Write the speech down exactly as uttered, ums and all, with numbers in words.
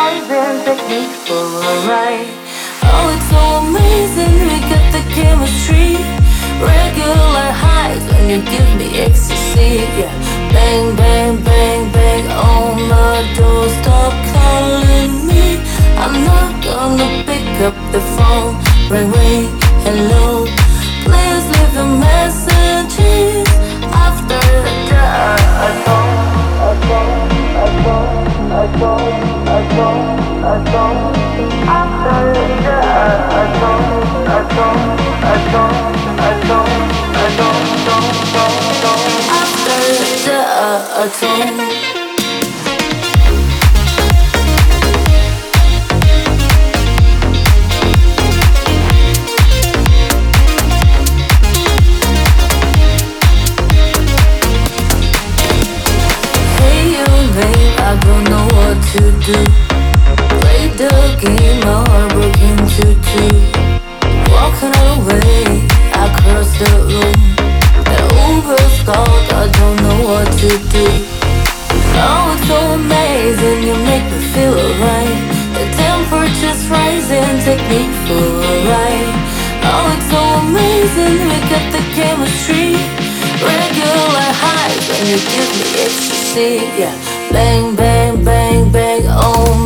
rising, take me for a ride. Oh, it's so amazing, we got the chemistry. Regular highs when you give me ecstasy. Yeah, bang, bang, bang, bang on my door. Stop calling me, I'm not gonna pick up the phone. Ring, ring, hello. Please leave a message after the I don't, I don't, I don't, I don't, I don't, I don't. After the I don't, I don't, I don't, I don't, I don't, don't, don't, don't. After the I don't. I don't know what to do. Play the game, my heart broke into two. Walking away, I cross the room. The Uber's called, I don't know what to do. Oh, it's so amazing, you make me feel alright. The temperature's rising, take me for a ride. Oh, it's so amazing, we got the chemistry. Regular highs when you give me ecstasy, yeah. Bang, bang, bang, bang, oh